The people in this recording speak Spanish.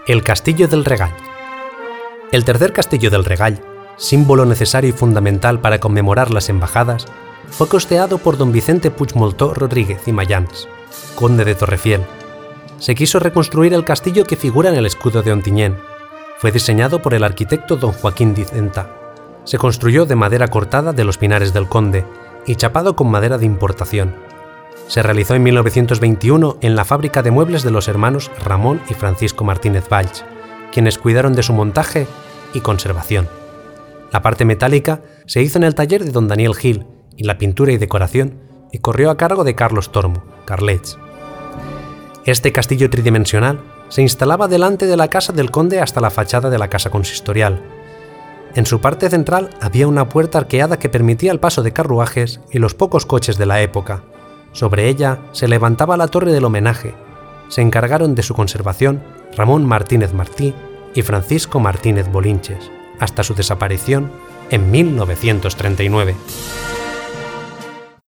El Castillo del Regall. El tercer Castillo del Regall, símbolo necesario y fundamental para conmemorar las embajadas, fue costeado por don Vicente Puigmoltó Rodríguez y Mayans, conde de Torrefiel. Se quiso reconstruir el castillo que figura en el escudo de Ontinyent. Fue diseñado por el arquitecto don Joaquín Dicenta. Se construyó de madera cortada de los pinares del Conde y chapado con madera de importación. Se realizó en 1921 en la fábrica de muebles de los hermanos Ramón y Francisco Martínez Valls, quienes cuidaron de su montaje y conservación. La parte metálica se hizo en el taller de don Daniel Gil y la pintura y decoración y corrió a cargo de Carlos Tormo, Carlets. Este castillo tridimensional se instalaba delante de la casa del conde hasta la fachada de la casa consistorial. En su parte central había una puerta arqueada que permitía el paso de carruajes y los pocos coches de la época. Sobre ella se levantaba la torre del homenaje. Se encargaron de su conservación Ramón Martínez Martí y Francisco Martínez Bolinches, hasta su desaparición en 1939.